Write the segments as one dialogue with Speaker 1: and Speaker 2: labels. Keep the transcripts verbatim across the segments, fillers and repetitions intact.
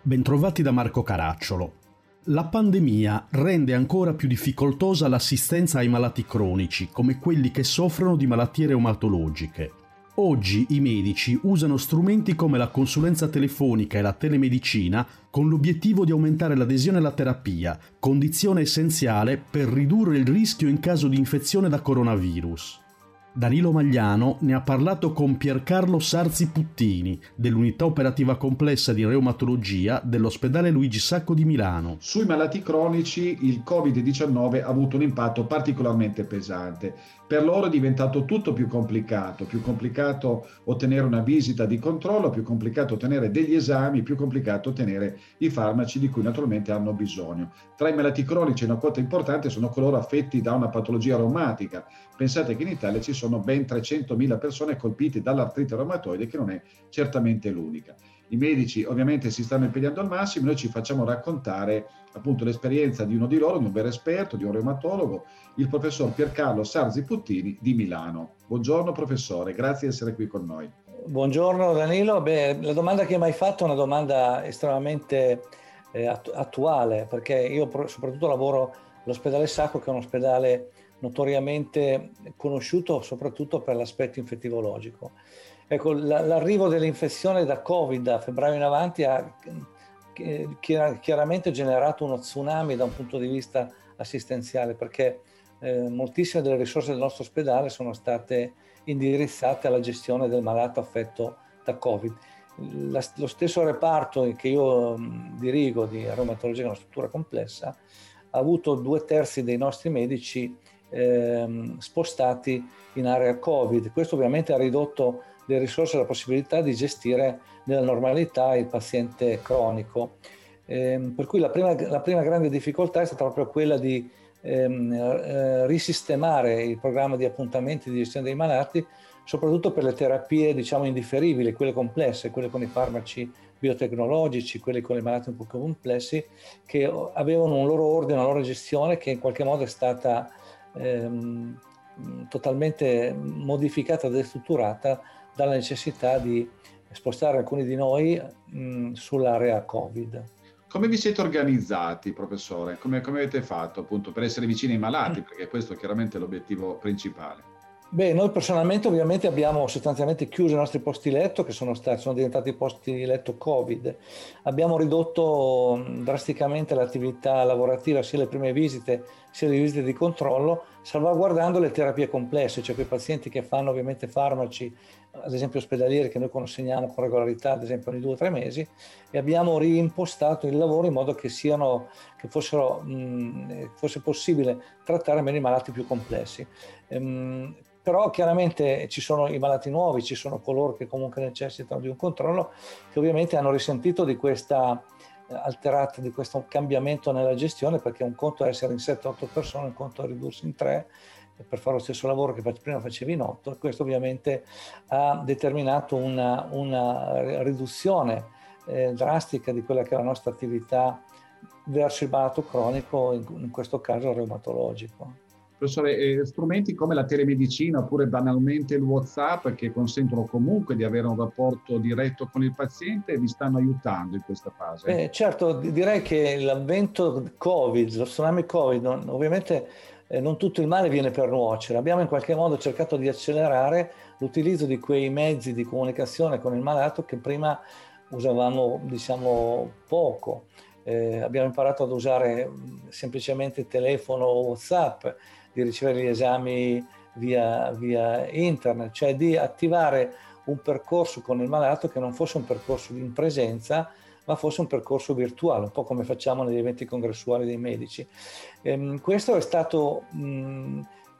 Speaker 1: Bentrovati da Marco Caracciolo. La pandemia rende ancora più difficoltosa l'assistenza ai malati cronici, come quelli che soffrono di malattie reumatologiche. Oggi i medici usano strumenti come la consulenza telefonica e la telemedicina con l'obiettivo di aumentare l'adesione alla terapia, condizione essenziale per ridurre il rischio in caso di infezione da coronavirus. Danilo Magliano ne ha parlato con Piercarlo Sarzi Puttini, dell'Unità Operativa Complessa di Reumatologia dell'Ospedale Luigi Sacco di Milano.
Speaker 2: Sui malati cronici il covid diciannove ha avuto un impatto particolarmente pesante. Per loro è diventato tutto più complicato, più complicato ottenere una visita di controllo, più complicato ottenere degli esami, più complicato ottenere i farmaci di cui naturalmente hanno bisogno. Tra i malati cronici una quota importante sono coloro affetti da una patologia reumatica. Pensate che in Italia ci sono ben trecentomila persone colpite dall'artrite reumatoide, che non è certamente l'unica. I medici ovviamente si stanno impegnando al massimo, noi ci facciamo raccontare appunto l'esperienza di uno di loro, di un vero esperto, di un reumatologo, il professor Piercarlo Sarzi Puttini di Milano. Buongiorno professore, grazie di essere qui con noi.
Speaker 3: Buongiorno Danilo. Beh, la domanda che mi hai fatto è una domanda estremamente eh, attuale, perché io soprattutto lavoro all'ospedale Sacco, che è un ospedale notoriamente conosciuto soprattutto per l'aspetto infettivologico. Ecco, l'arrivo dell'infezione da Covid da febbraio in avanti ha chiaramente generato uno tsunami da un punto di vista assistenziale, perché eh, moltissime delle risorse del nostro ospedale sono state indirizzate alla gestione del malato affetto da Covid. La, lo stesso reparto che io mh, dirigo di reumatologia, che è una struttura complessa, ha avuto due terzi dei nostri medici ehm, spostati in area Covid. Questo ovviamente ha ridotto le risorse e la possibilità di gestire nella normalità il paziente cronico. Eh, per cui la prima, la prima grande difficoltà è stata proprio quella di ehm, eh, risistemare il programma di appuntamenti di gestione dei malati, soprattutto per le terapie diciamo indifferibili, quelle complesse, quelle con i farmaci biotecnologici, quelli con i malati un po' più complessi, che avevano un loro ordine, una loro gestione che in qualche modo è stata ehm, totalmente modificata e destrutturata dalla necessità di spostare alcuni di noi mh, sull'area Covid.
Speaker 2: Come vi siete organizzati, professore? Come, come avete fatto appunto per essere vicini ai malati? Perché questo è chiaramente l'obiettivo principale.
Speaker 3: Beh, noi personalmente ovviamente abbiamo sostanzialmente chiuso i nostri posti letto, che sono stati, sono diventati posti letto Covid. Abbiamo ridotto drasticamente l'attività lavorativa, sia le prime visite, sia le visite di controllo, salvaguardando le terapie complesse, cioè quei pazienti che fanno ovviamente farmaci, ad esempio ospedalieri, che noi consegniamo con regolarità, ad esempio ogni due o tre mesi, e abbiamo reimpostato il lavoro in modo che siano, che fossero, mh, fosse possibile trattare meno i malati più complessi. Ehm, Però chiaramente ci sono i malati nuovi, ci sono coloro che comunque necessitano di un controllo, che ovviamente hanno risentito di questa alterata, di questo cambiamento nella gestione, perché un conto è essere in sette otto persone, un conto è ridursi in tre per fare lo stesso lavoro che prima facevi in otto, e questo ovviamente ha determinato una, una riduzione eh, drastica di quella che è la nostra attività verso il malato cronico, in, in questo caso reumatologico.
Speaker 2: Professore, eh, strumenti come la telemedicina oppure banalmente il WhatsApp, che consentono comunque di avere un rapporto diretto con il paziente, vi stanno aiutando in questa fase?
Speaker 3: Eh, certo, direi che l'avvento Covid, lo tsunami Covid, non, ovviamente eh, non tutto il male viene per nuocere. Abbiamo in qualche modo cercato di accelerare l'utilizzo di quei mezzi di comunicazione con il malato che prima usavamo, diciamo, poco. Eh, abbiamo imparato ad usare semplicemente telefono o WhatsApp, di ricevere gli esami via, via internet, cioè di attivare un percorso con il malato che non fosse un percorso in presenza, ma fosse un percorso virtuale, un po' come facciamo negli eventi congressuali dei medici. Ehm, questo è stato, mh,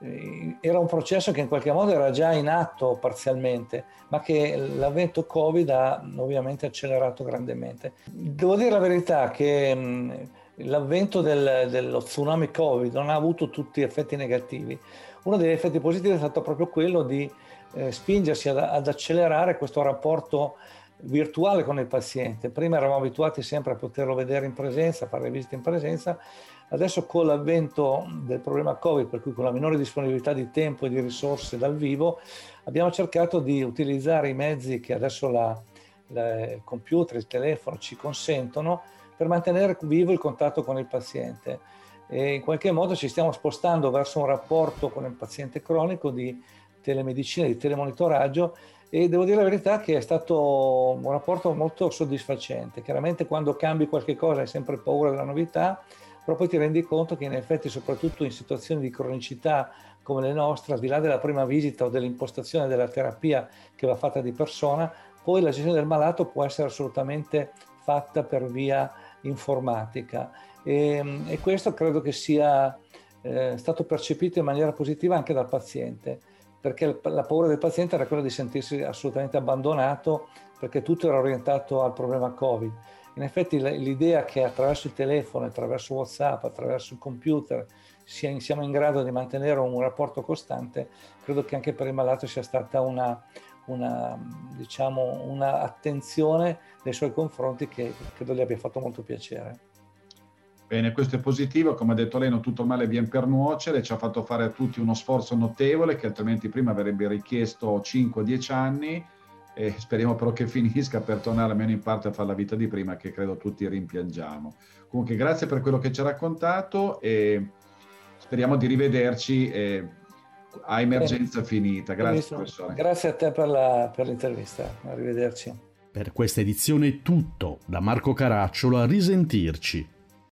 Speaker 3: era un processo che in qualche modo era già in atto parzialmente, ma che l'avvento Covid ha ovviamente accelerato grandemente. Devo dire la verità che mh, l'avvento del, dello tsunami Covid non ha avuto tutti effetti negativi. Uno degli effetti positivi è stato proprio quello di eh, spingersi ad, ad accelerare questo rapporto virtuale con il paziente. Prima eravamo abituati sempre a poterlo vedere in presenza, fare le visite in presenza. Adesso con l'avvento del problema Covid, per cui con la minore disponibilità di tempo e di risorse dal vivo, abbiamo cercato di utilizzare i mezzi che adesso la il computer, il telefono ci consentono per mantenere vivo il contatto con il paziente. E in qualche modo ci stiamo spostando verso un rapporto con il paziente cronico di telemedicina, di telemonitoraggio, e devo dire la verità che è stato un rapporto molto soddisfacente. Chiaramente quando cambi qualche cosa hai sempre paura della novità, però poi ti rendi conto che in effetti, soprattutto in situazioni di cronicità come le nostre, al di là della prima visita o dell'impostazione della terapia che va fatta di persona, poi la gestione del malato può essere assolutamente fatta per via informatica, e, e questo credo che sia eh, stato percepito in maniera positiva anche dal paziente, perché la paura del paziente era quella di sentirsi assolutamente abbandonato, perché tutto era orientato al problema Covid. In effetti l'idea che attraverso il telefono, attraverso WhatsApp, attraverso il computer siamo in grado di mantenere un rapporto costante, credo che anche per il malato sia stata una, una, diciamo, una attenzione nei suoi confronti che credo gli abbia fatto molto piacere.
Speaker 2: Bene, questo è positivo, come ha detto lei, non tutto il male viene per nuocere, ci ha fatto fare a tutti uno sforzo notevole che altrimenti prima avrebbe richiesto cinque dieci anni, e speriamo però che finisca per tornare almeno in parte a fare la vita di prima, che credo tutti rimpiangiamo. Comunque grazie per quello che ci ha raccontato e speriamo di rivederci eh, a emergenza Bene. finita. Grazie professore.
Speaker 3: Grazie a te per, la, per l'intervista, arrivederci.
Speaker 1: Per questa edizione è tutto, da Marco Caracciolo, a risentirci.